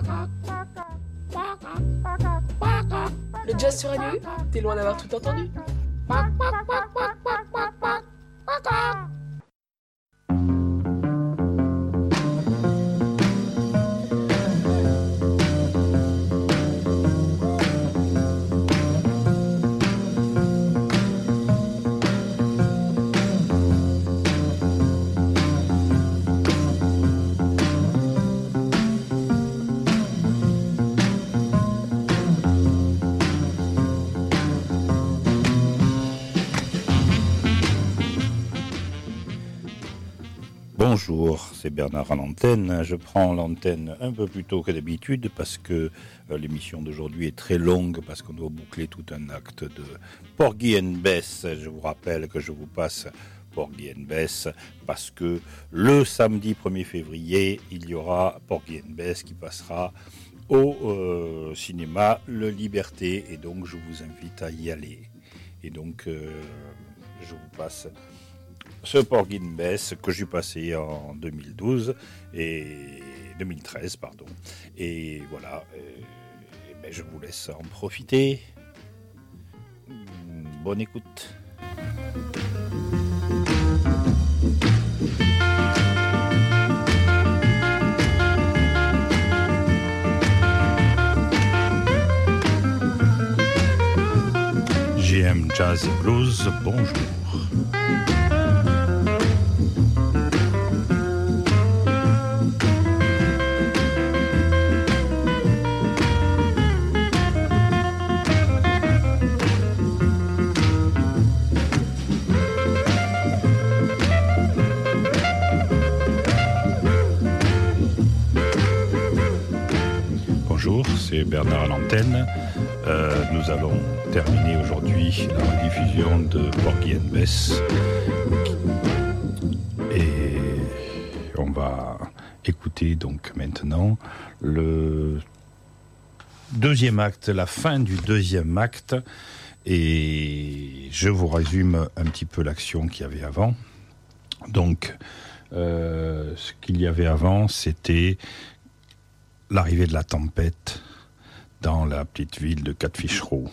Le jazz sur Radio U, t'es loin d'avoir tout entendu. Bonjour, c'est Bernard à l'antenne. Je prends l'antenne un peu plus tôt que d'habitude parce que l'émission d'aujourd'hui est très longue, parce qu'on doit boucler tout un acte de Porgy and Bess. Je vous rappelle que je vous passe Porgy and Bess parce que le samedi 1er février, il y aura Porgy and Bess qui passera au cinéma Le Liberté, et donc je vous invite à y aller. Et donc je vous passe ce Porgy and Bess que j'ai passé en 2012 et 2013, pardon. Et voilà, je vous laisse en profiter. Bonne écoute. GM Jazz et Blues, bonjour. Bonjour, c'est Bernard à l'antenne. Nous allons terminer aujourd'hui la rediffusion de Porgy and Bess. Et on va écouter donc maintenant le deuxième acte, la fin du deuxième acte. Et je vous résume un petit peu l'action qu'il y avait avant. Donc, ce qu'il y avait avant, c'était l'arrivée de la tempête dans la petite ville de Catfish Row.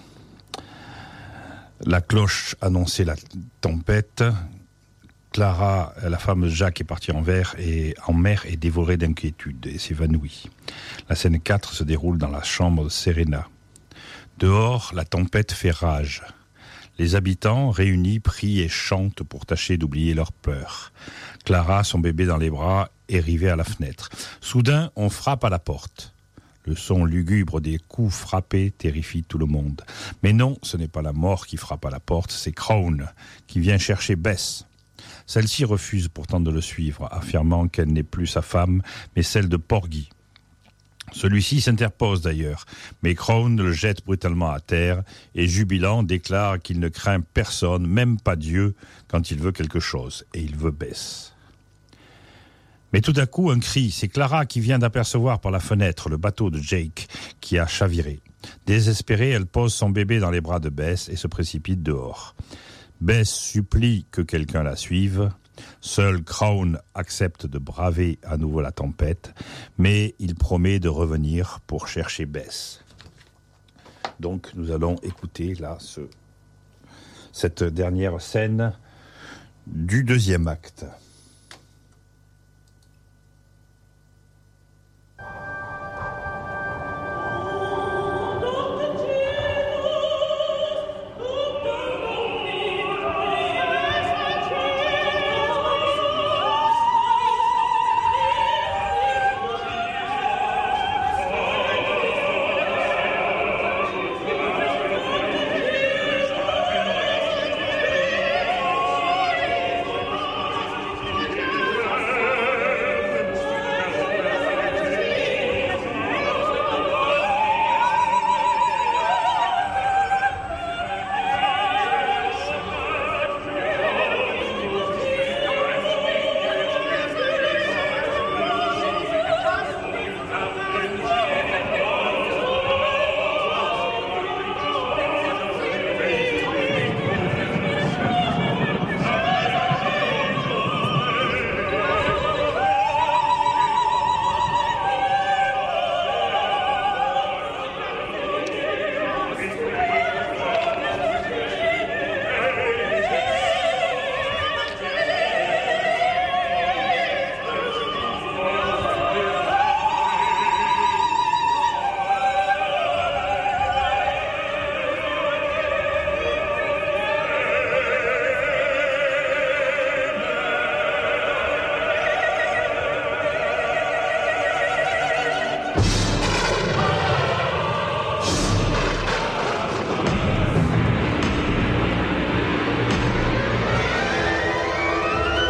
La cloche annonçait la tempête. Clara, la fameuse Jacques, est partie en mer et dévorée d'inquiétude et s'évanouit. La scène 4 se déroule dans la chambre de Serena. Dehors, la tempête fait rage. Les habitants, réunis, prient et chantent pour tâcher d'oublier leurs peurs. Clara, son bébé dans les bras, est rivée à la fenêtre. Soudain, on frappe à la porte. Le son lugubre des coups frappés terrifie tout le monde. Mais non, ce n'est pas la mort qui frappe à la porte, c'est Crown qui vient chercher Bess. Celle-ci refuse pourtant de le suivre, affirmant qu'elle n'est plus sa femme, mais celle de Porgy. Celui-ci s'interpose d'ailleurs, mais Crown le jette brutalement à terre et, jubilant, déclare qu'il ne craint personne, même pas Dieu, quand il veut quelque chose, et il veut Bess. Mais tout à coup, un cri, c'est Clara qui vient d'apercevoir par la fenêtre le bateau de Jake qui a chaviré. Désespérée, elle pose son bébé dans les bras de Bess et se précipite dehors. Bess supplie que quelqu'un la suive. Seul Crown accepte de braver à nouveau la tempête, mais il promet de revenir pour chercher Bess. Donc nous allons écouter là cette dernière scène du deuxième acte.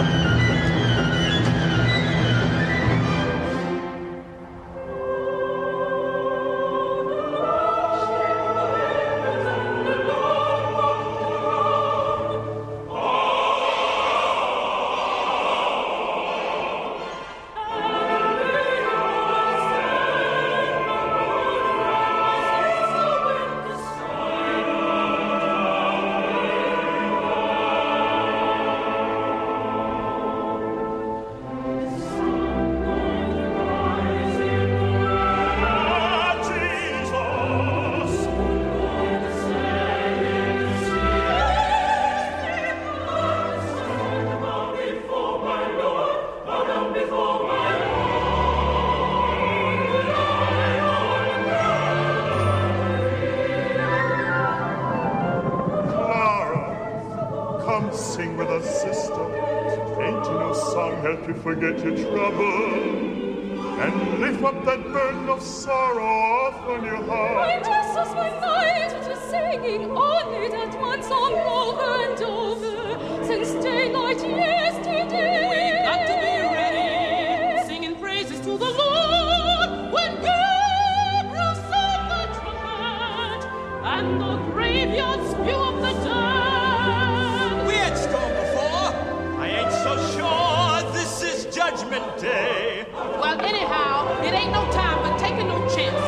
Forget your trouble and lift up that burden of sorrow off on your heart. My Jesus, my night, just singing on it at once on over and over since daylight yesterday. We've got to be ready, singing praises to the Lord when Gabriel sound the trumpet and the graveyard spew up the dead. We had storm before. I ain't so sure. Judgment Day. Well, anyhow, it ain't no time for taking no chances.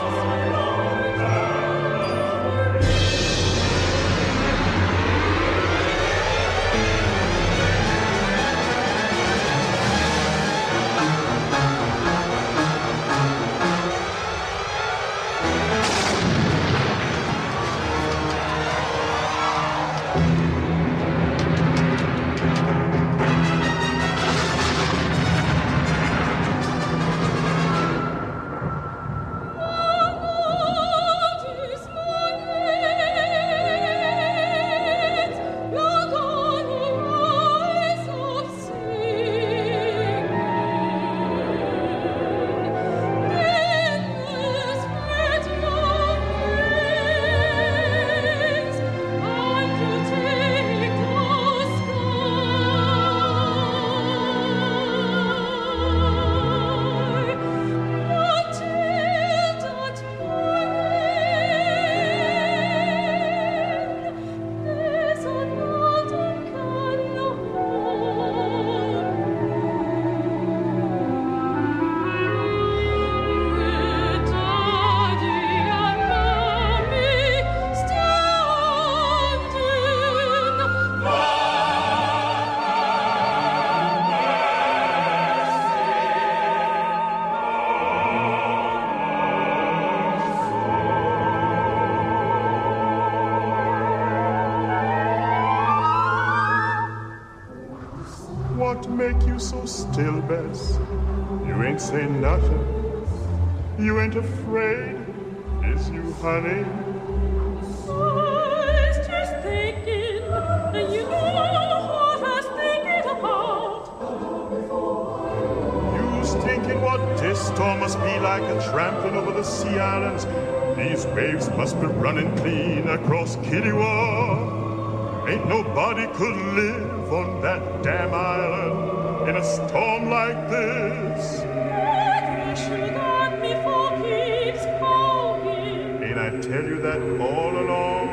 What make you so still, Bess? You ain't saying nothing. You ain't afraid, is you, honey? I was just thinking, and you know what I was thinking about. You's thinking what this storm must be like a trampling over the sea islands. These waves must be running clean across Kittiwah. Ain't nobody could live on that damn island in a storm like this. You got me for keeps poking. Ain't I tell you that all along?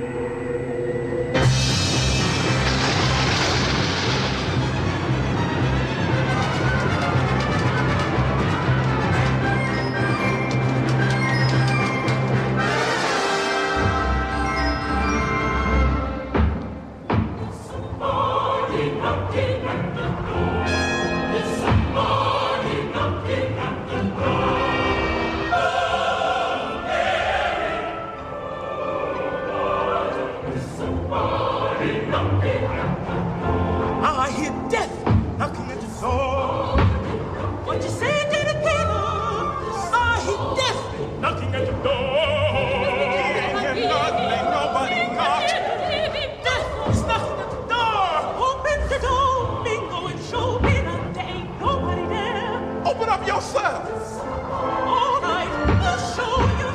I hear death knocking at the door. What you say to the people? I hear death Knocking at the door. Ain't here nothing, ain't nobody knocked. Death is knocking at the door. Open the door, Bingo, and show me that there ain't nobody there. Open up yourself. All right, I'll show you.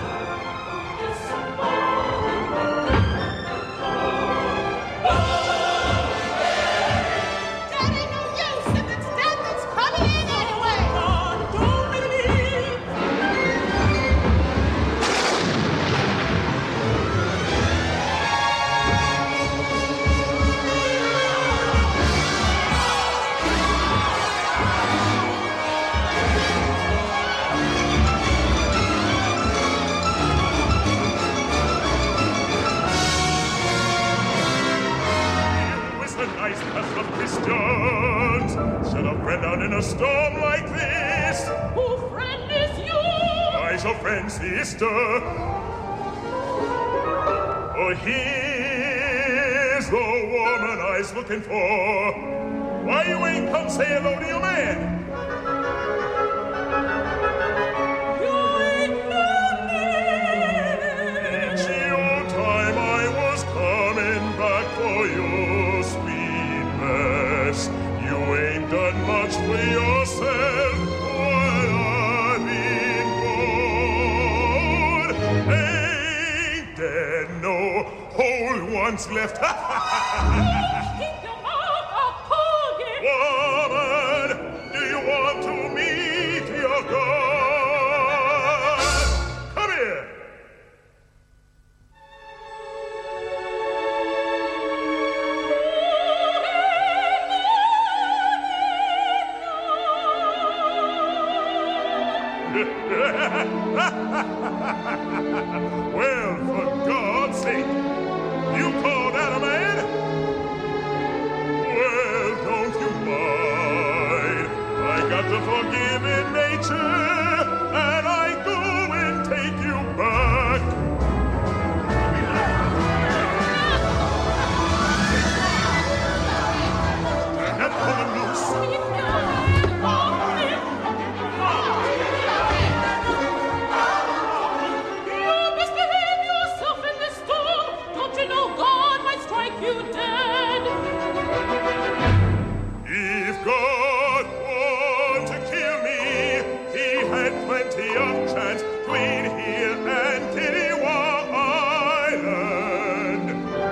That ain't no use. a nice path of Christians. Should a friend out in a storm like this? Who friend is you? I's your friend, sister. Oh, here's the woman I's looking for. Why you ain't come say hello to your man? Done much for yourself while I've been gone. Ain't there no whole ones left? Woman, do you want to meet your God? Come here. Well, for God's sake, you call that a man? Well, don't you mind. I got the forgiving nature, and I go and take you back. Turn that woman loose. You dead. If God wanted to kill me, he had plenty of chance between here and Kiliwa Island.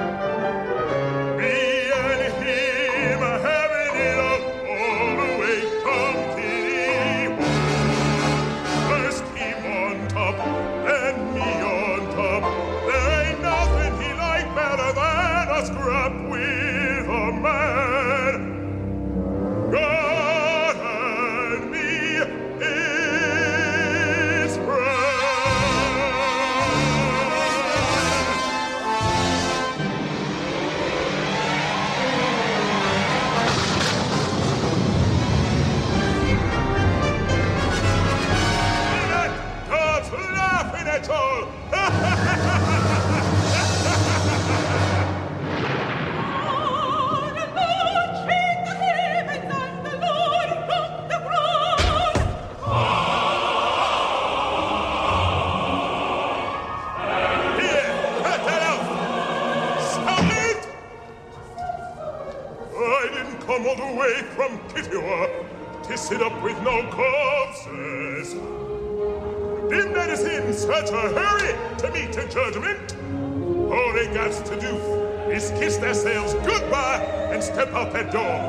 Me and him having it up all the way from Kiliwa. First him on top, then me on top. There ain't nothing he like better than a scrap with a man. God and me is God's laughing at all. All the way from Kitiwa to sit up with no corpses. Them that is in such a hurry to meet a judgment, all they got to do is kiss themselves goodbye and step out that door.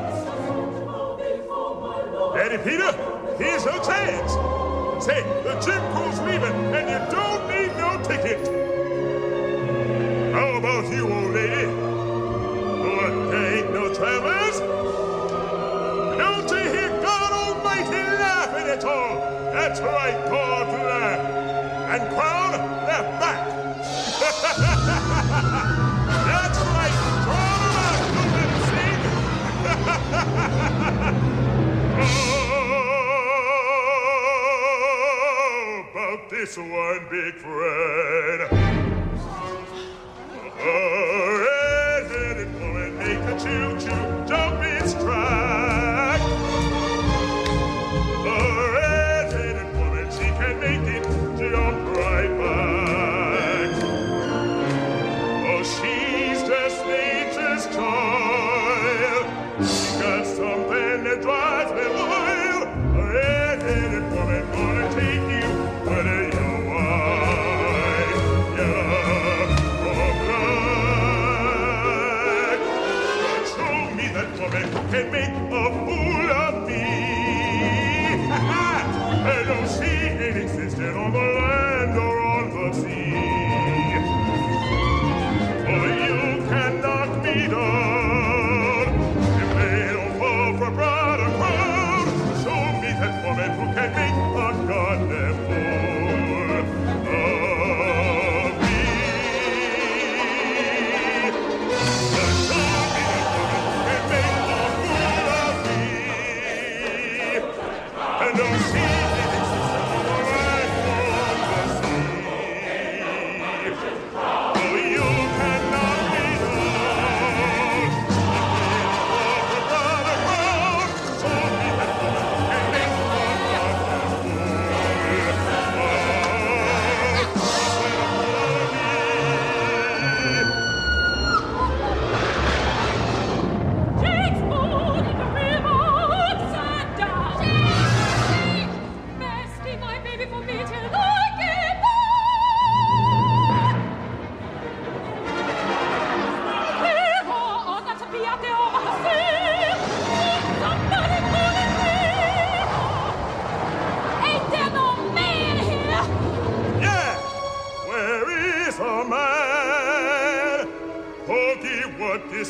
Daddy Peter, here's your chance. Say, the Jim Crew's leaving and you don't need no ticket. How about you, old lady? What, there ain't no travelers? Don't you hear God Almighty laughing at all? That's right, God laugh. And Crown, laugh back. That's right, draw them out, you little sing. Oh, about this one big friend. A red-headed woman make a choo-choo jump its track. A red-headed woman, she can make it jump right back. Oh, she's just nature's child. She got something that drives me wild. A red-headed woman gonna take you whether you're white, yellow, or black. But show me that woman who can make a fool of me. I know she ain't existed on the land or on the sea. Oh, you can knock me down if they don't fall for pride or crown. Show me that woman who can make a goddamn fool of me. Show me that woman who can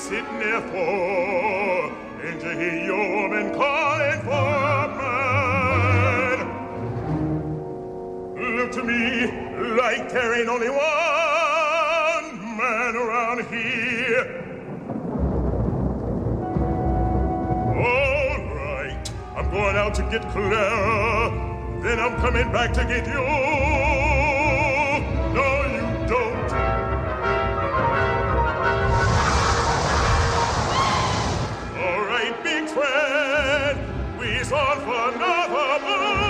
sitting there for? Ain't you hear your woman calling for man? Look to me like there ain't only one man around here. All right, I'm going out to get Clara, then I'm coming back to get you. No, you don't. All right, big friend, we's on for another boat.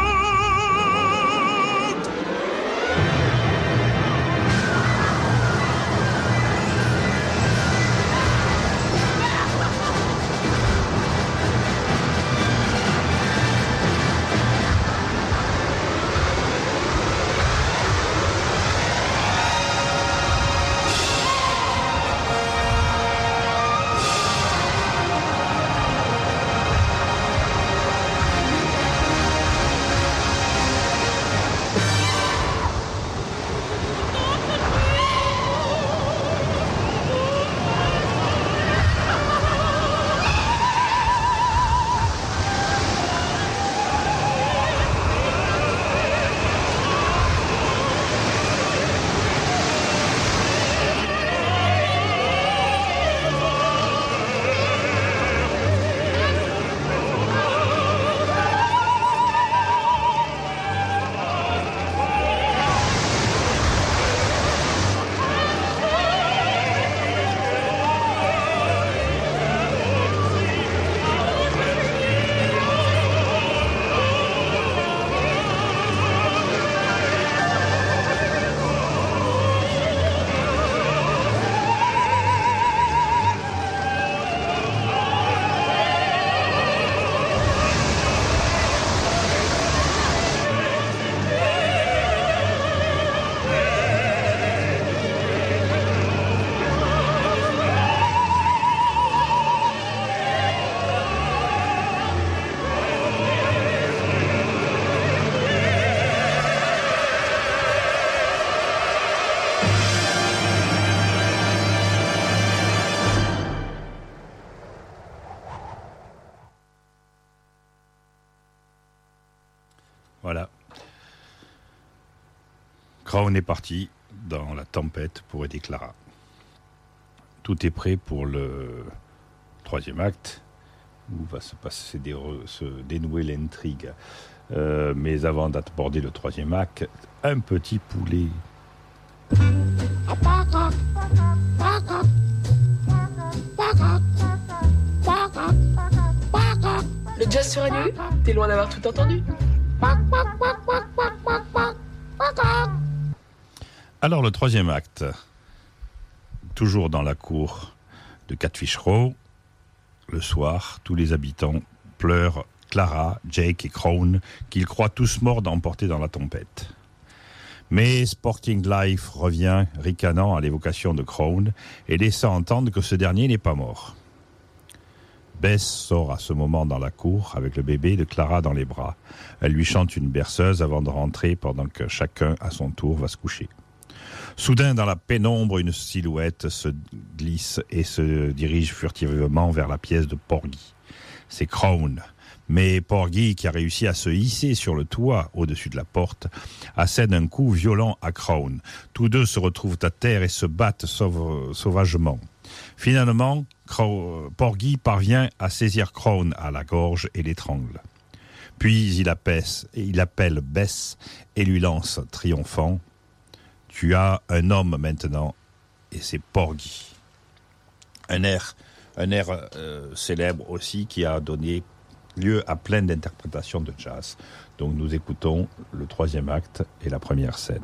Voilà. Crown est parti dans la tempête pour aider Clara. Tout est prêt pour le troisième acte, où va se dénouer l'intrigue. Mais avant d'aborder le troisième acte, un petit poulet. Le jazz sur nu, t'es loin d'avoir tout entendu. Alors le troisième acte, toujours dans la cour de Catfish Row, le soir, tous les habitants pleurent Clara, Jake et Crown, qu'ils croient tous morts emportés dans la tempête. Mais Sporting Life revient, ricanant à l'évocation de Crown et laissant entendre que ce dernier n'est pas mort. Bess sort à ce moment dans la cour avec le bébé de Clara dans les bras. Elle lui chante une berceuse avant de rentrer pendant que chacun à son tour va se coucher. Soudain, dans la pénombre, une silhouette se glisse et se dirige furtivement vers la pièce de Porgy. C'est Crown. Mais Porgy, qui a réussi à se hisser sur le toit au-dessus de la porte, assène un coup violent à Crown. Tous deux se retrouvent à terre et se battent sauvagement. Finalement, Porgy parvient à saisir Crown à la gorge et l'étrangle. Puis il appelle Bess et lui lance triomphant « Tu as un homme maintenant, et c'est Porgy ». Un air célèbre aussi qui a donné lieu à plein d'interprétations de jazz. Donc nous écoutons le troisième acte et la première scène.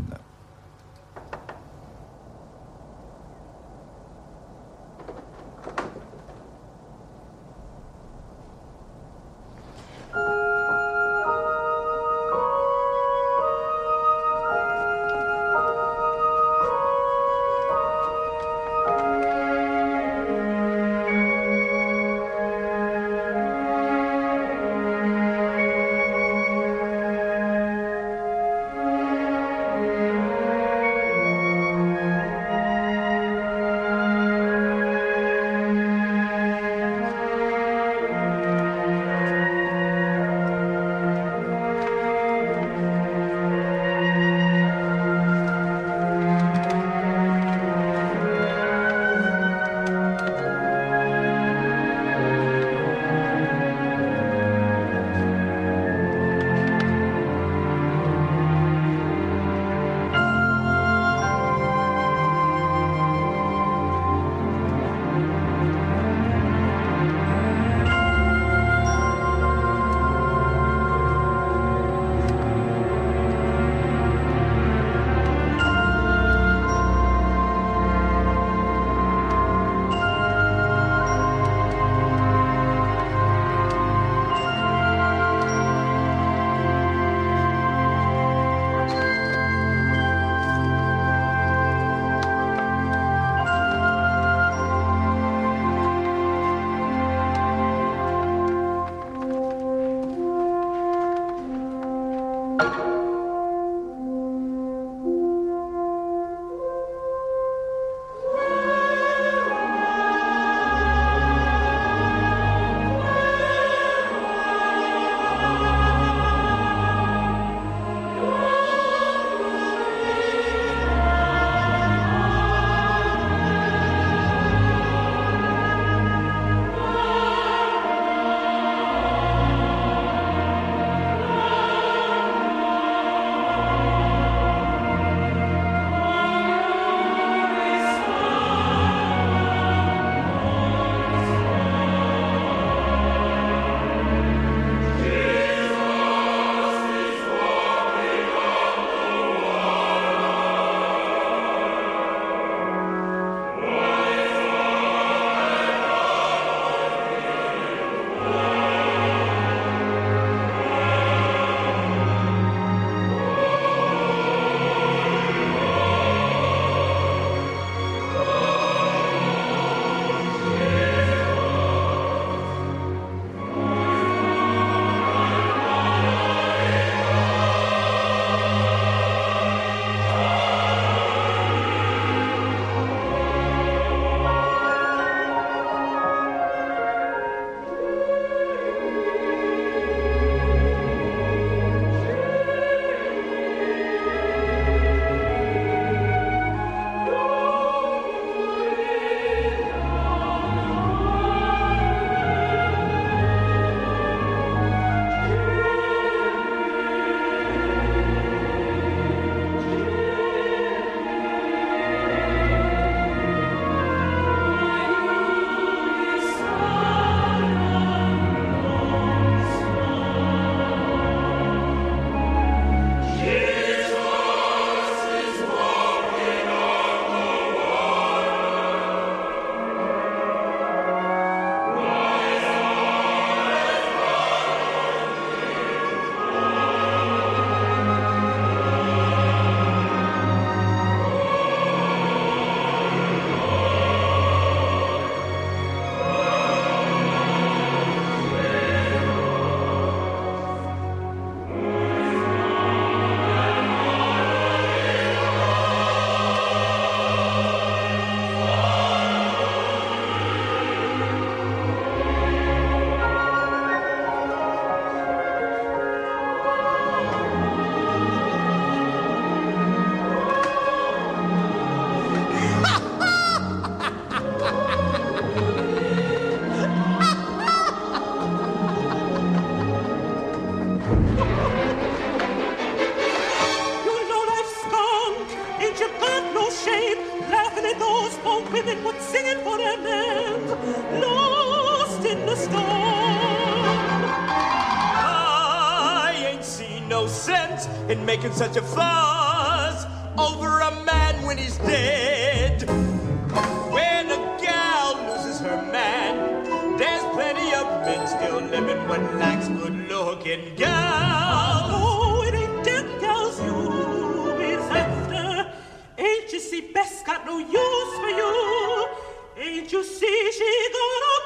and making such a fuss over a man when he's dead. When a gal loses her man, there's plenty of men still living what lacks good-looking gals. Oh, it ain't dead gals you is after. Ain't you see Bess got no use for you? Ain't you see she got a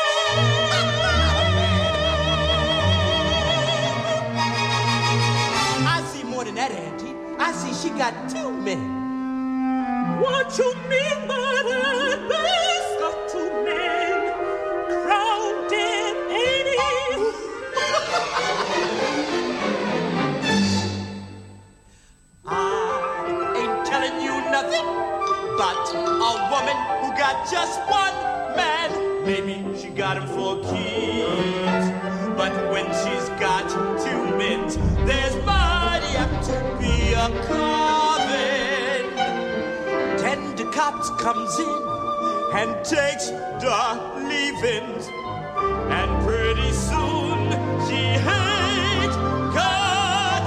I see more than that, Auntie. I see she got 2 men. What you mean by that? Bess got 2 men. Crown dead, ain't he? I ain't telling you nothing, but a woman who got just 1 man, maybe she got him for keeps. But when she's got 2 men, there's mighty apt to be a coven. 10 the cops comes in and takes the leavings, and pretty soon she ain't got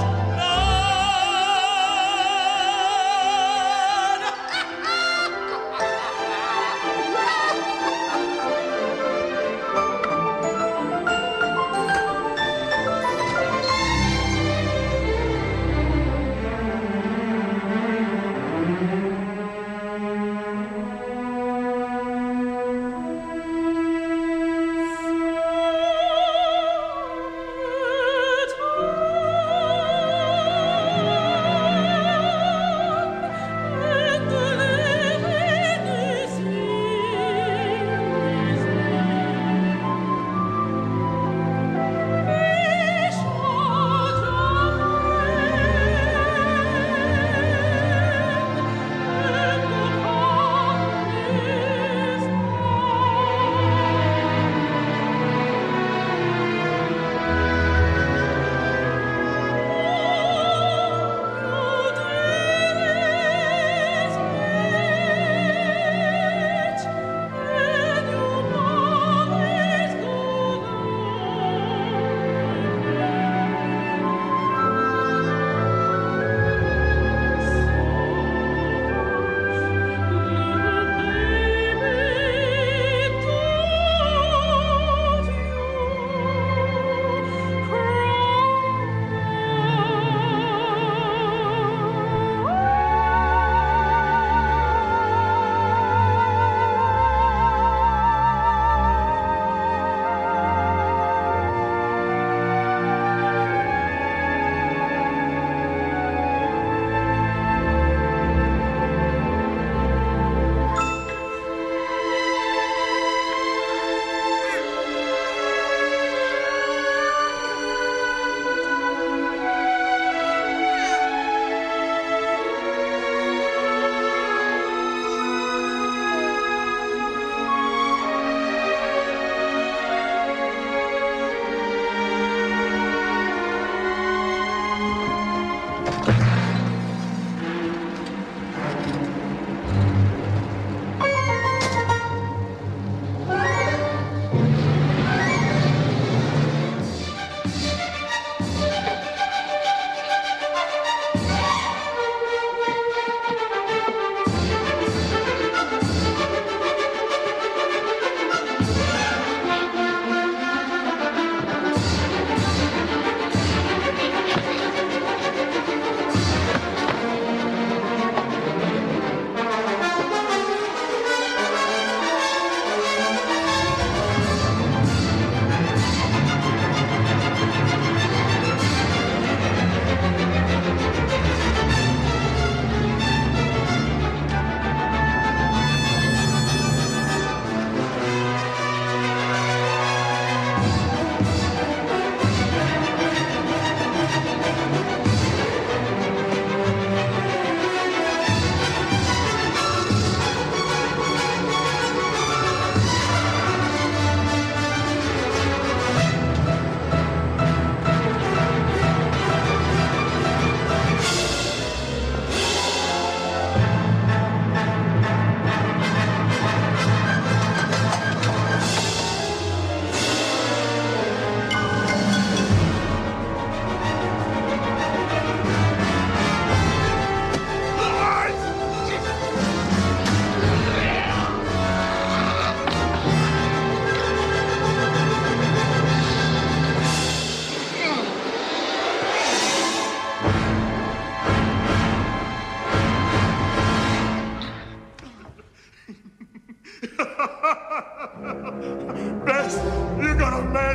none.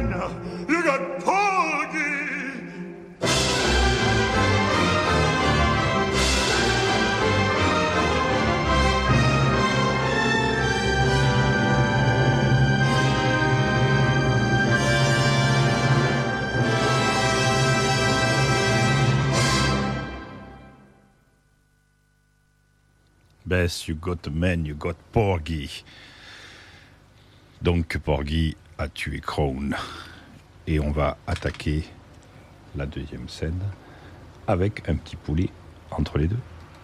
Joanna, you got Porgy. Bess, you got the man, you got Porgy. Donc Porgy a tué Crone. Et on va attaquer la deuxième scène avec un petit poulet entre les deux.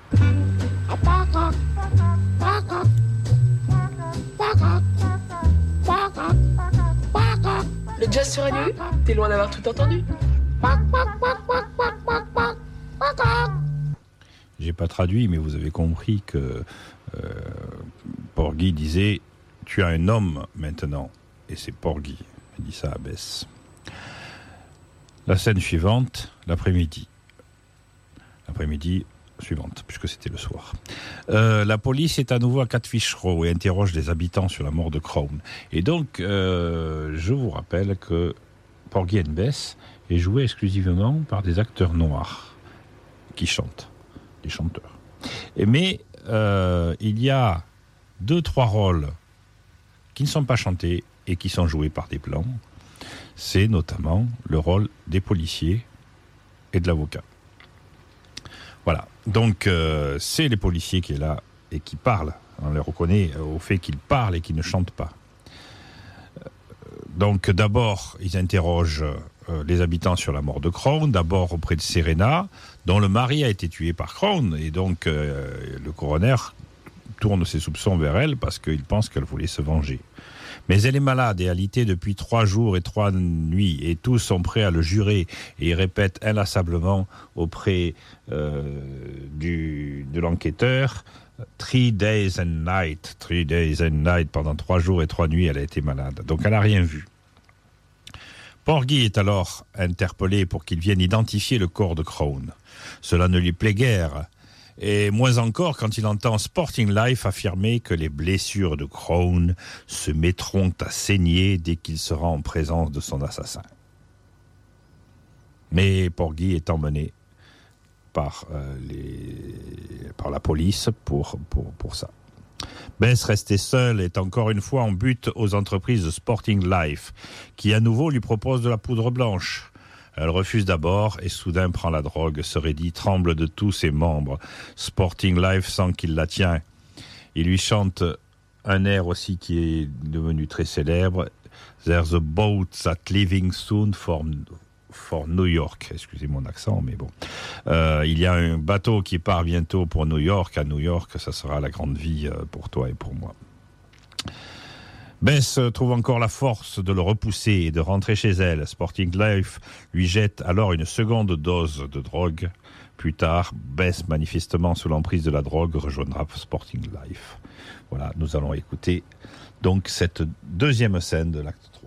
Le jazz sera nu? T'es loin d'avoir tout entendu. J'ai pas traduit, mais vous avez compris que Porgy disait « Tu as un homme maintenant ». Et c'est Porgy. Il dit ça à Bess. La scène suivante, l'après-midi. L'après-midi suivante, puisque c'était le soir. La police est à nouveau à Catfish Row et interroge les habitants sur la mort de Crone. Et donc, je vous rappelle que Porgy and Bess est joué exclusivement par des acteurs noirs qui chantent. Des chanteurs. Mais il y a 2-3 rôles qui ne sont pas chantés et qui sont joués par des blancs. C'est notamment le rôle des policiers et de l'avocat. Voilà. Donc c'est les policiers qui est là et qui parlent. On les reconnaît au fait qu'ils parlent et qu'ils ne chantent pas. Donc d'abord, ils interrogent les habitants sur la mort de Crone, d'abord auprès de Serena, dont le mari a été tué par Crone, et donc le coroner tourne ses soupçons vers elle parce qu'il pense qu'elle voulait se venger. Mais elle est malade et alitée depuis 3 jours et 3 nuits, et tous sont prêts à le jurer, et ils répètent inlassablement auprès de l'enquêteur 3 days and night, 3 days and night, pendant 3 jours et 3 nuits, elle a été malade. Donc elle n'a rien vu. Porgy est alors interpellé pour qu'il vienne identifier le corps de Crone. Cela ne lui plaît guère, et moins encore quand il entend Sporting Life affirmer que les blessures de Crone se mettront à saigner dès qu'il sera en présence de son assassin. Mais Porgy est emmené par la police pour ça. Bess, restée seule, est encore une fois en butte aux entreprises de Sporting Life, qui à nouveau lui propose de la poudre blanche. Elle refuse d'abord et soudain prend la drogue, se raidit, tremble de tous ses membres. Sporting Life sent qu'il la tient. Il lui chante un air aussi qui est devenu très célèbre. There's a boat that's leaving soon for New York. Excusez mon accent, mais bon. Il y a un bateau qui part bientôt pour New York. À New York, ça sera la grande vie pour toi et pour moi. Bess trouve encore la force de le repousser et de rentrer chez elle. Sporting Life lui jette alors une seconde dose de drogue. Plus tard, Bess, manifestement sous l'emprise de la drogue, rejoindra Sporting Life. Voilà, nous allons écouter donc cette deuxième scène de l'acte 3.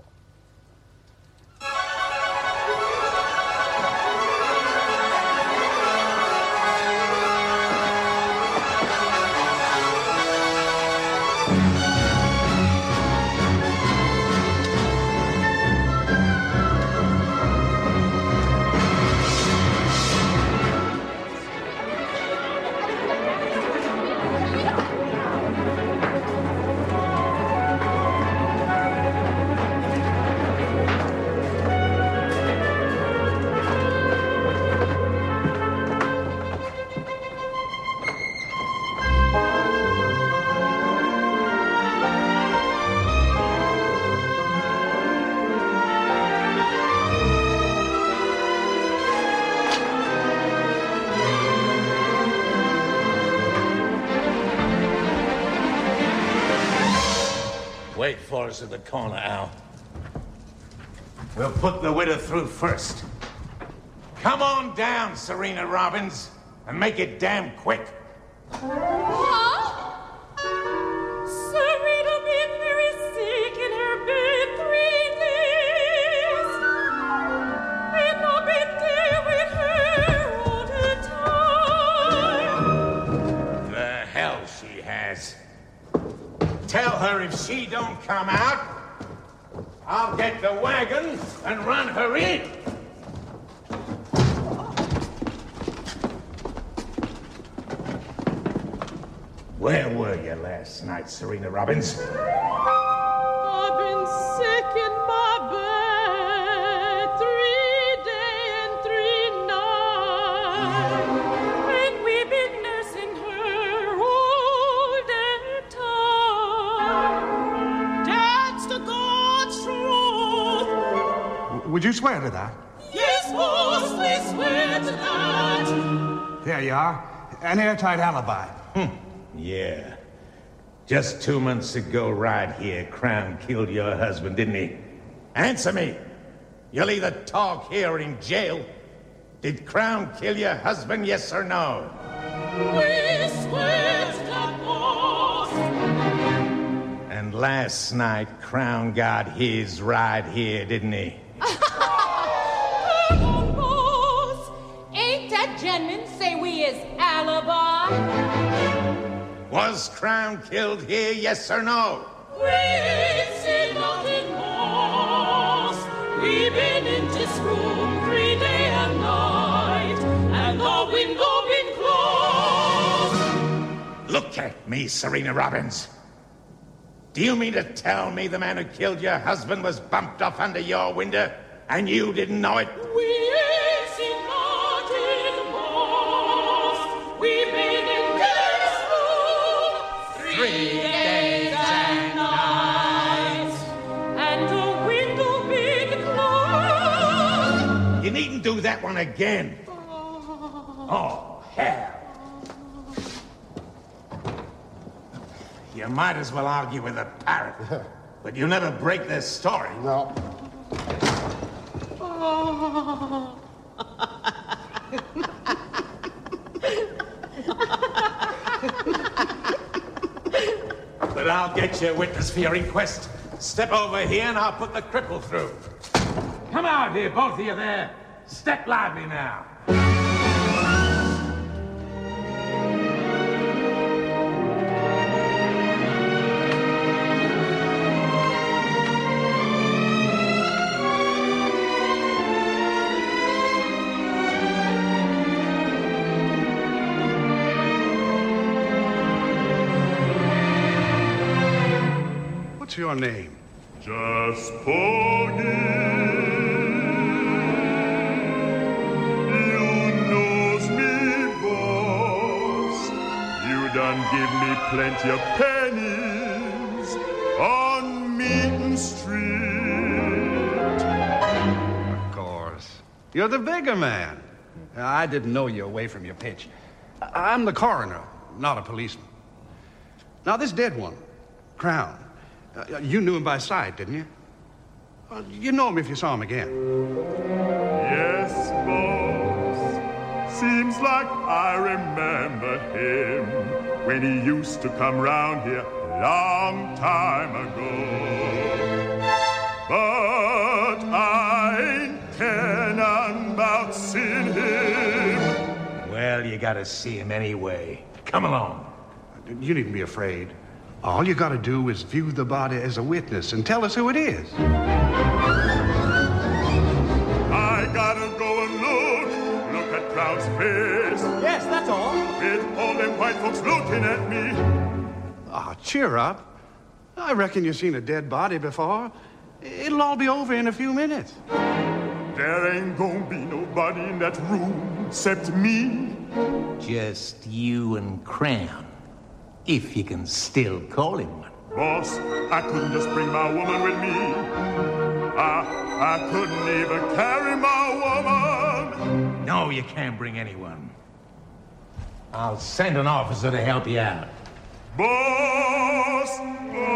Wait for us at the corner, Al. We'll put the widow through first. Come on down, Serena Robbins, and make it damn quick. Huh? Serena been very sick in her bed 3 days. And I've been there with her all the time. The hell she has. Tell her if she don't come out, I'll get the wagon and run her in. Where were you last night, Serena Robbins? I've been sick in my bed 3 days and 3 nights, and we've been nursing her all the time. That's the God's truth. Would you swear to that? Yes, boss, we swear to that. There you are. An airtight alibi. Yeah. Just 2 months ago, right here, Crown killed your husband, didn't he? Answer me. You'll either talk here or in jail. Did Crown kill your husband, yes or no? We swear to that, boss. And last night, Crown got his right here, didn't he? Come on, boss. Ain't that gentleman say we is alibi? Was Crown killed here, yes or no? We ain't seen nothing, boss. We've been in this room 3 day and night, and the window been closed. Look at me, Serena Robbins. Do you mean to tell me the man who killed your husband was bumped off under your window, and you didn't know it? We ain't seen nothing, boss. We've been in this room 3 days and nights, and the window been closed. You needn't do that one again. Oh, hell. You might as well argue with a parrot, but you never break their story. No. But I'll get you a witness for your inquest. Step over here and I'll put the cripple through. Come out here, both of you there. Step lively now. What's your name? Just Porgy. You knows me, boss. You done give me plenty of pennies on Meeting Street. Of course. You're the bigger man. I didn't know you away from your pitch. I'm the coroner, not a policeman. Now, this dead one, Crown, you knew him by sight, didn't you? You know him if you saw him again. Yes, boss. Seems like I remember him when he used to come round here long time ago. But I ain't caring about seeing him. Well, you gotta see him anyway. Come along. You needn't be afraid. All you gotta do is view the body as a witness and tell us who it is. I gotta go and look at Crown's face. Yes, that's all. With all them white folks looking at me. Ah, cheer up. I reckon you've seen a dead body before. It'll all be over in a few minutes. There ain't gonna be nobody in that room except me. Just you and Crown. If you can still call him one. Boss, I couldn't just bring my woman with me. I couldn't even carry my woman. No, you can't bring anyone. I'll send an officer to help you out. Boss!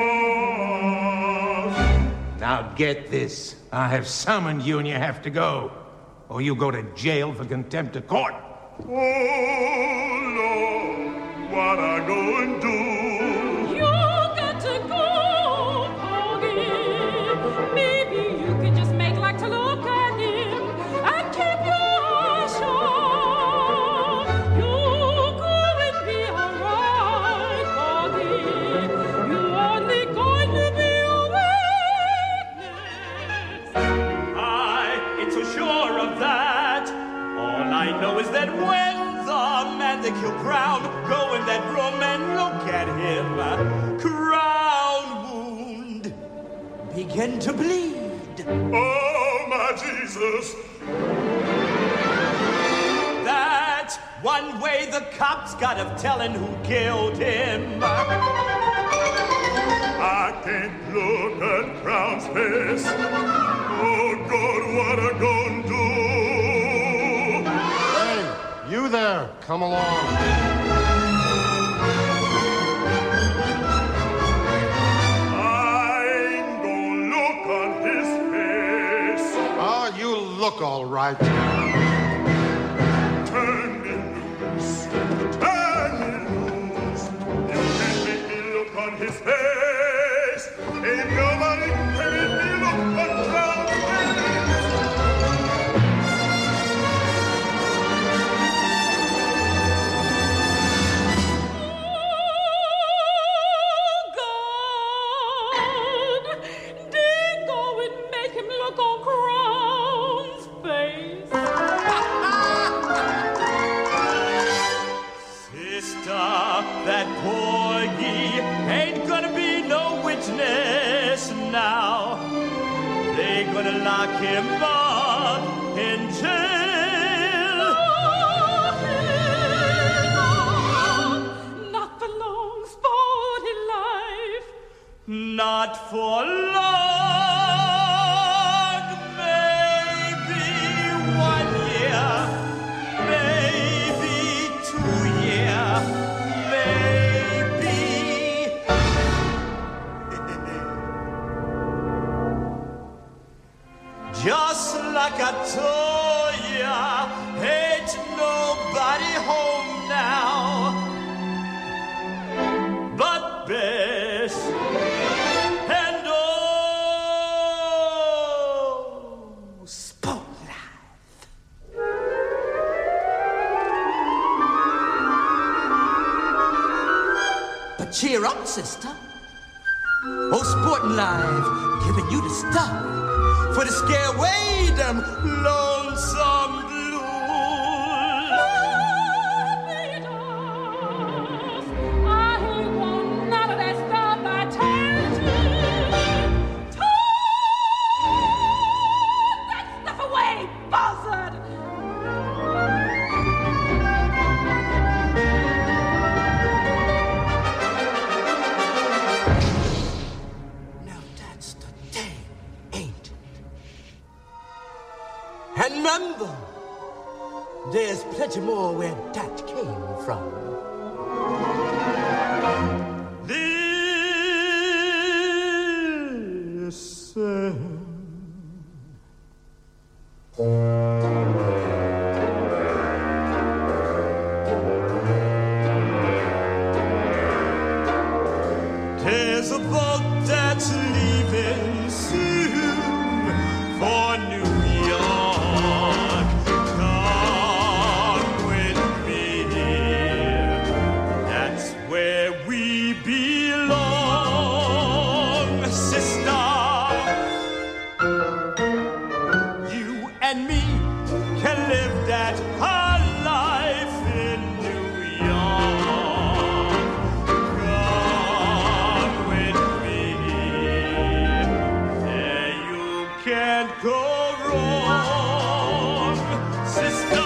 Now get this. I have summoned you and you have to go. Or you go to jail for contempt of court. Oh, Lord, what I go and do? You got to go, Porgy. Maybe you could just make like to look at him and keep your eyes shut. You're going to be alright, Porgy. You're only going to be a witness. I know is that when the man that killed Crown go in that room and look at him, Crown wound begin to bleed. Oh, my Jesus! That's one way the cops got of telling who killed him. I can't look at Crown's face. Oh, God, what a gon' do? Hey, you there, come along. I ain't gonna look on his face. Oh, you look all right. Turn me loose. Turn me loose. You can't make me look on his face. Ain't nobody can make me look on Crown's face. God, did go and make him look on Crown's face. Sister, that Porgy ain't gonna be no witness now. They gonna lock him up in jail. Not for long, sporty life. Not for long, maybe 1 year, maybe 2 years, maybe. Just like I told ya, ain't nobody home now but Bess and oh, Spotlight. But cheer up, sister. Oh, Sporting Live, giving you the stuff for to scare away them lonesome blues. I ain't want none of that stuff I told you. Told that stuff away, buzzard. Now that's the thing, ain't it? And remember, there's plenty more where that came from. Listen. There's a boat that's leaving soon for New York. Come with me. That's where we belong, sister. You and me can live that high life in New York. Come with me. There you can't go wrong, sister.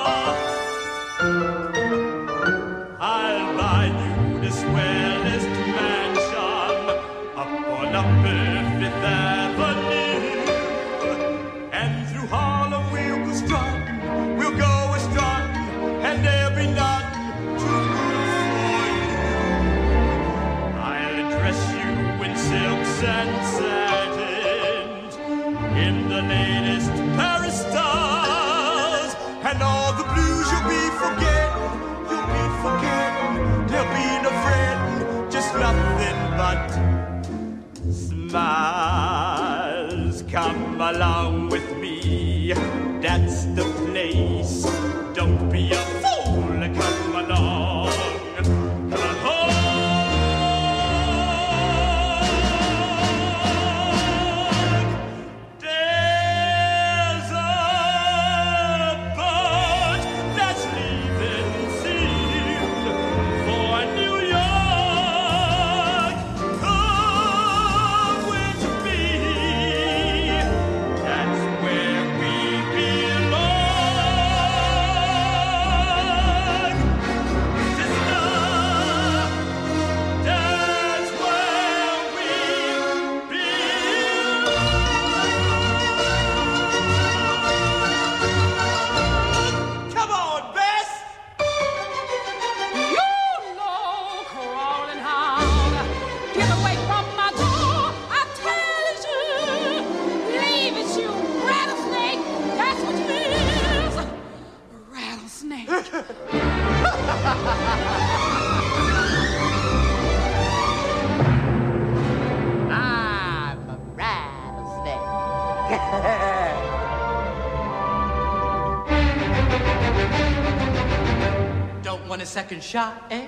I'll buy you the swellest mansion up on Upper Fifth Avenue. And through Harlem we'll go strutting, we'll go a-strutting, and there'll be nothing too good for you. I'll dress you in silks and satins, in the latest Paris stars, and all the blues you'll be forgetting. There'll be no fretting, just nothing but smiles. Come along with me, that's the place. Don't be a fool, come along. Come along. There's a boat want a second shot, eh?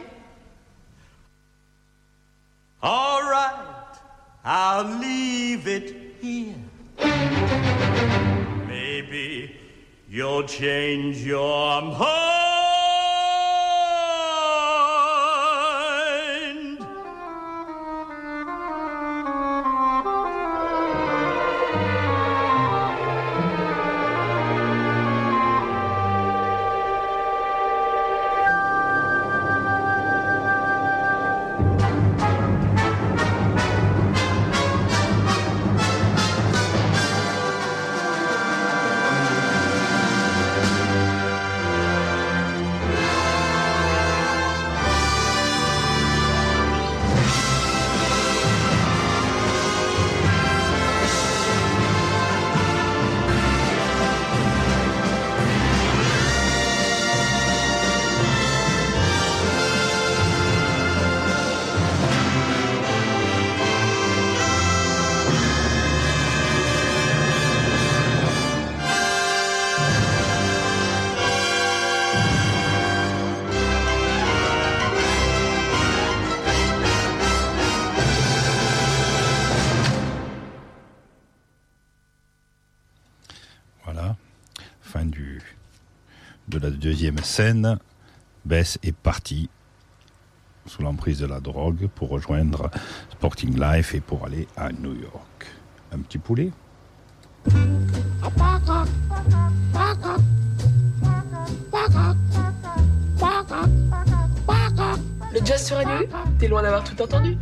All right, I'll leave it here. Maybe you'll change your mind. De la deuxième scène, Bess est partie sous l'emprise de la drogue pour rejoindre Sporting Life et pour aller à New York. Un petit poulet. Le jazz sera nul? T'es loin d'avoir tout entendu.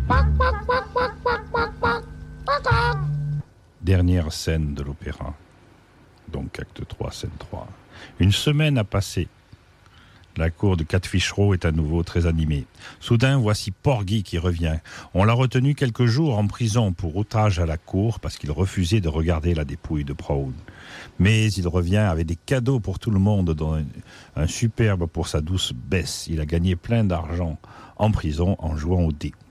Dernière scène de l'opéra. Donc acte 3, scène 3. Une semaine a passé. La cour de Catfish Row est à nouveau très animée. Soudain, voici Porgy qui revient. On l'a retenu quelques jours en prison pour outrage à la cour parce qu'il refusait de regarder la dépouille de Proud. Mais il revient avec des cadeaux pour tout le monde, dont un superbe pour sa douce Bess. Il a gagné plein d'argent en prison en jouant au dé.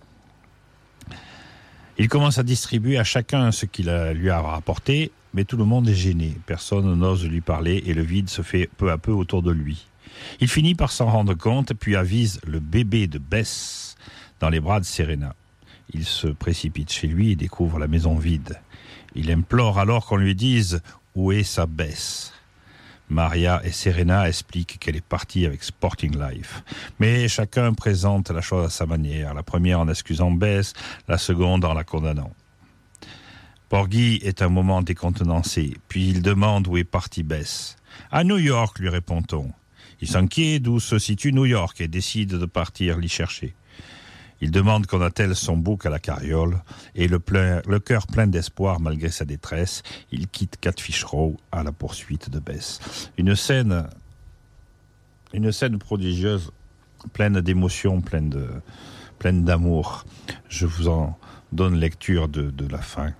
Il commence à distribuer à chacun ce qu'il lui a rapporté, mais tout le monde est gêné. Personne n'ose lui parler et le vide se fait peu à peu autour de lui. Il finit par s'en rendre compte, puis avise le bébé de Bess dans les bras de Serena. Il se précipite chez lui et découvre la maison vide. Il implore alors qu'on lui dise où est sa Bess. Maria et Serena expliquent qu'elle est partie avec Sporting Life. Mais chacun présente la chose à sa manière. La première en excusant Bess, la seconde en la condamnant. Porgy est un moment décontenancé, puis il demande où est partie Bess. « À New York », lui répond-on. Il s'inquiète d'où se situe New York et décide de partir l'y chercher. Il demande qu'on attelle son bouc à la carriole et le cœur plein d'espoir malgré sa détresse, il quitte Catfish Row à la poursuite de Bess. Une scène prodigieuse, pleine d'émotions, pleine d'amour. Je vous en donne lecture de la fin.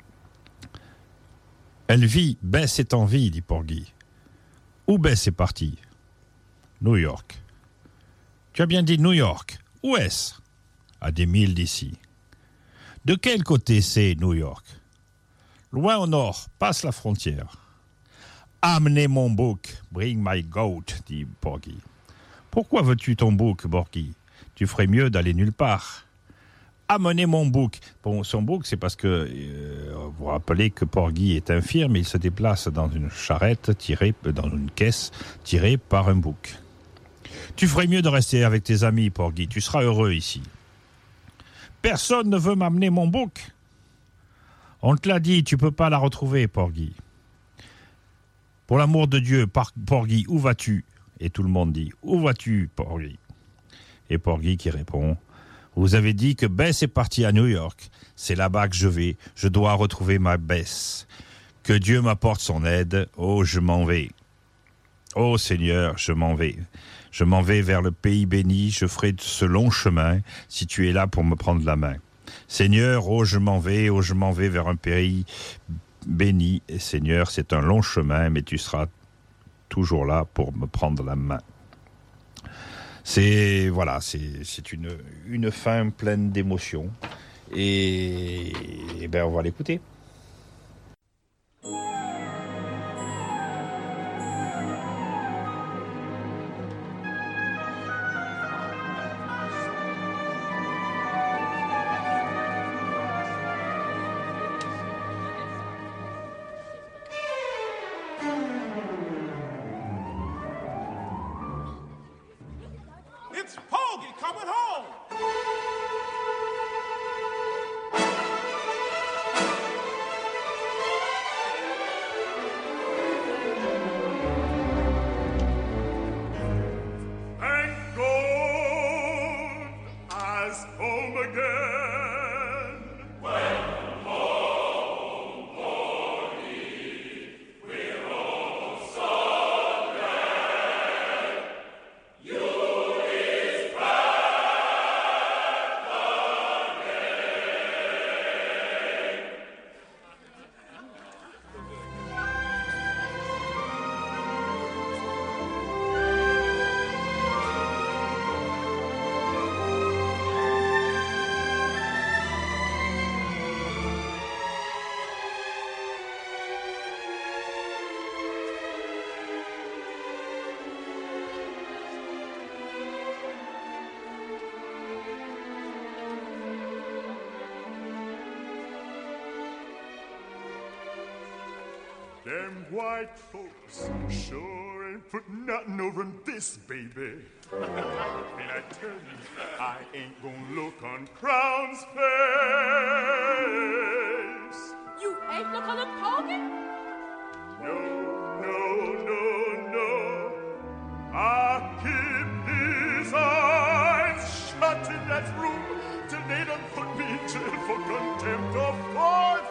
Elle vit, Bess est en vie, dit Porgy. Où Bess est partie? New York. Tu as bien dit New York. Où est-ce? À des milles d'ici. De quel côté c'est New York? Loin au nord, passe la frontière. Amenez mon bouc, bring my goat, dit Porgy. Pourquoi veux-tu ton bouc, Porgy? Tu ferais mieux d'aller nulle part. Amenez mon bouc. Bon, son bouc, c'est parce que vous vous rappelez que Porgy est infirme et il se déplace dans une charrette dans une caisse tirée par un bouc. Tu ferais mieux de rester avec tes amis, Porgy. Tu seras heureux ici. Personne ne veut m'amener mon bouc. On te l'a dit, tu peux pas la retrouver, Porgy. Pour l'amour de Dieu, Porgy, où vas-tu? Et tout le monde dit, où vas-tu, Porgy? Et Porgy qui répond, vous avez dit que Bess est partie à New York. C'est là-bas que je vais. Je dois retrouver ma Bess. Que Dieu m'apporte son aide. Oh, je m'en vais. Oh, Seigneur, je m'en vais. Je m'en vais vers le pays béni. Je ferai ce long chemin si tu es là pour me prendre la main. Seigneur, oh, je m'en vais vers un pays béni. Et Seigneur, c'est un long chemin, mais tu seras toujours là pour me prendre la main. C'est une fin pleine d'émotions et ben on va l'écouter. Them white folks sure ain't put nothing over on this baby. And I tell you, I ain't gonna look on Crown's face. You ain't look on a pony? No, no, no, no. I keep these eyes shut in that room till they don't put me in jail for contempt of court.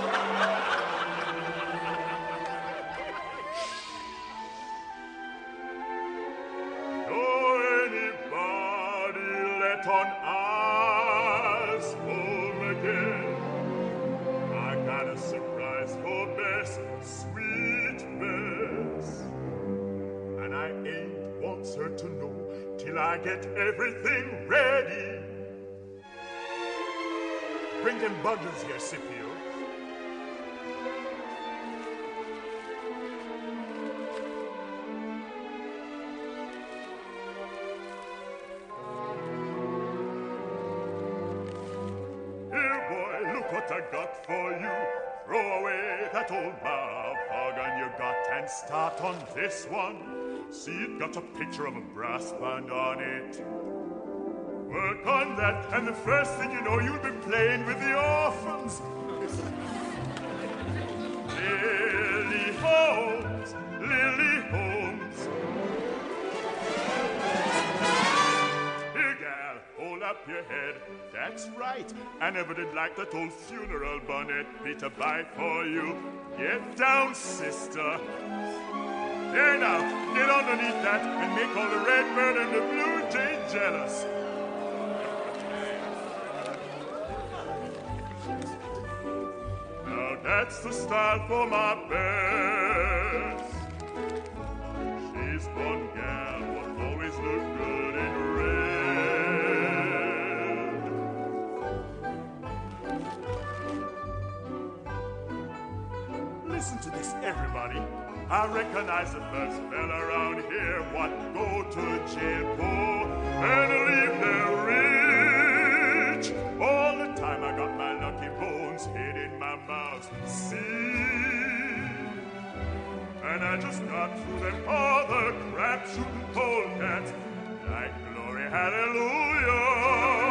On us home again. I got a surprise for Bess, sweet Bess. And I ain't wants her to know till I get everything ready. Bring them bundles here, Scipio. What I got for you. Throw away that old mahogany you got and start on this one. See, it got a picture of a brass band on it. Work on that, and the first thing you know, you'll be playing with the orphans. Lily Holmes, Lily Holmes. Here, gal, hold up your head. That's right. I never did like that old funeral bonnet Peter buy for you. Get down, sister. There now, get underneath that and make all the red bird and the blue jay jealous. Now that's the style for my Bess. She's one gal what always look good in red. Listen to this, everybody. I recognize the first fella around here what go to jail poor and leave there rich. All the time I got my lucky bones hid in my mouth. See? And I just got through them other crap shooting polecats like glory, hallelujah.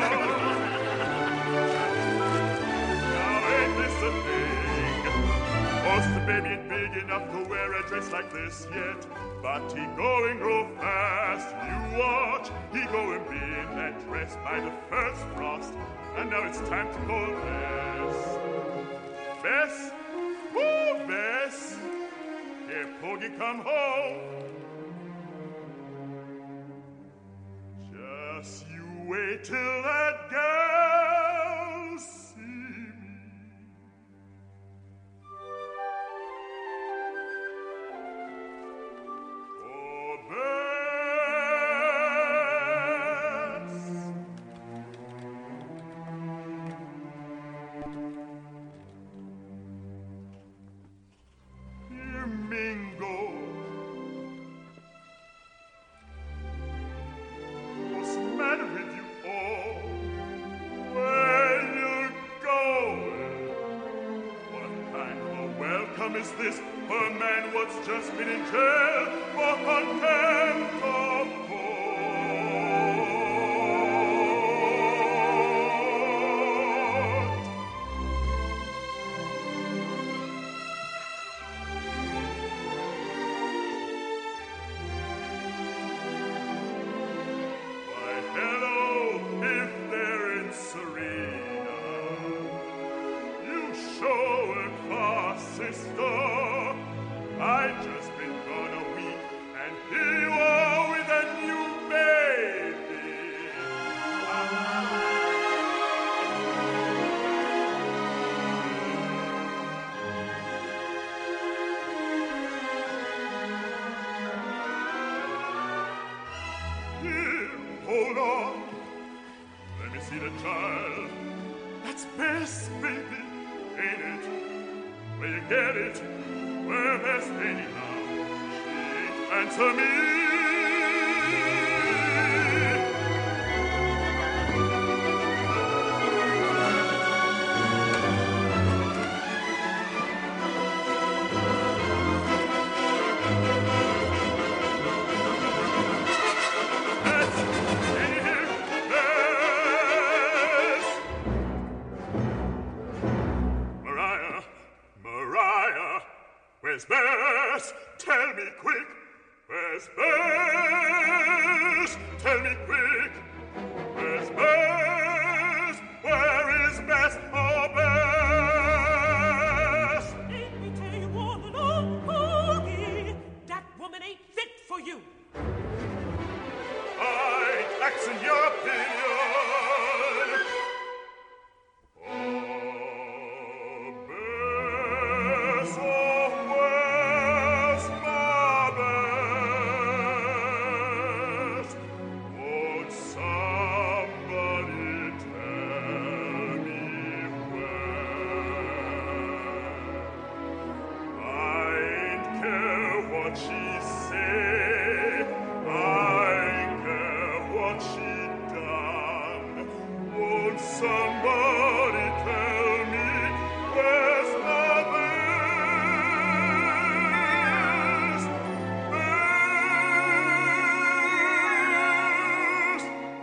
Now ain't this a thing? Most the baby ain't big enough to wear a dress like this yet, but he going grow fast. You watch, he going be in that dress by the first frost. And now it's time to call Bess. Bess? Woo, Bess? Here, Poggy, come home. Just you wait till that girl see me. Oh, Bess. Here, Mingo. What's the matter with you all? Where you going? What kind of a welcome is this for a man what's just been in jail for contempt of court? Why, hello, if they're in Serena. You sure work fast, sister. I just been gone a week, and here you are with a new baby. Here, hold on. Let me see the child. That's Bess, baby, ain't it? Where you get it? Where Bess anyhow? She ain't answer me. Bess? Tell me quick. Where's Bess? Tell me quick. Where's Bess? Where is Bess? Oh, Bess! Let me tell you all along, Porgy, that woman ain't fit for you. I tax in your opinion. Oh, Bess, oh, where's my Bess? Won't somebody tell me where? I ain't care what she say, I ain't care what she done. Won't somebody tell me where's my Bess? Bess!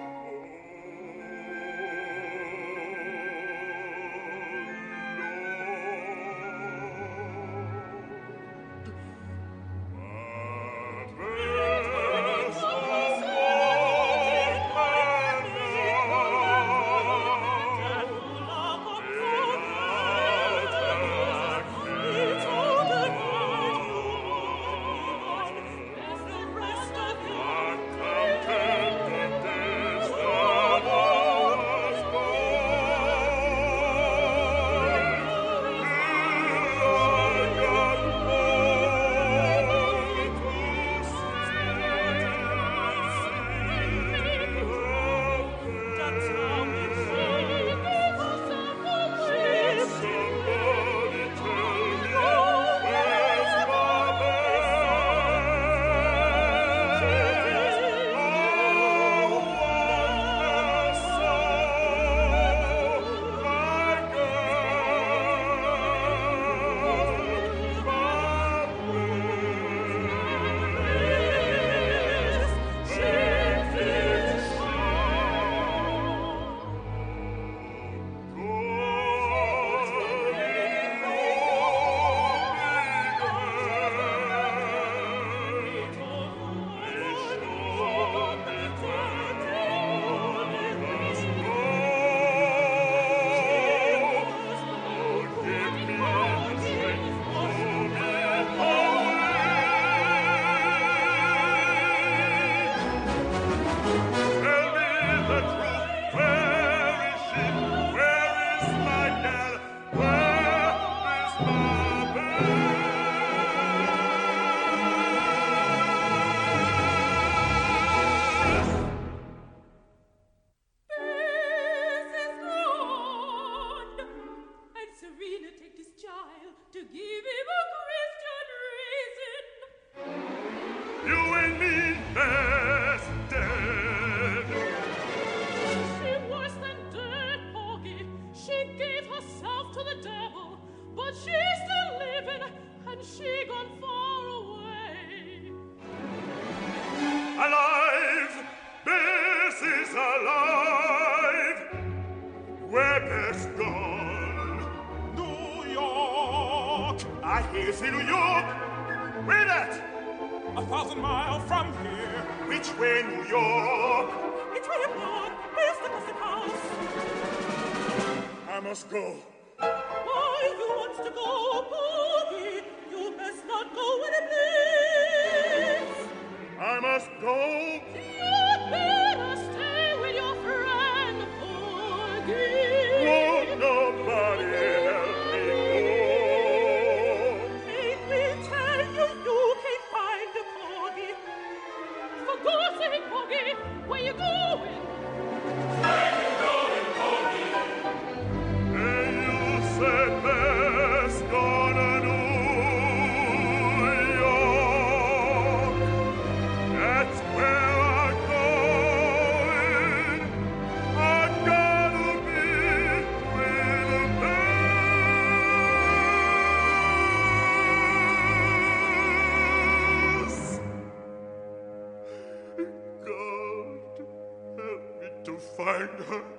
Alive! Bess is alive! Where Bess gone? New York! I hear say New York! Where that? 1,000 miles from here. Which way, New York? It's way abroad. Where's the Custom House? I must go. Why you wants to go, Porgy? You best not go when it bleeds. I must go. You'd better stay with your friend, Porgy. Won't nobody help me go? Let me tell you, you can't find a Porgy. For God's sake, Porgy, where you going? Where you going, Porgy? And you said Bess gone to New York. That's where I'm going. I gotta be with Bess. God, help me to find her.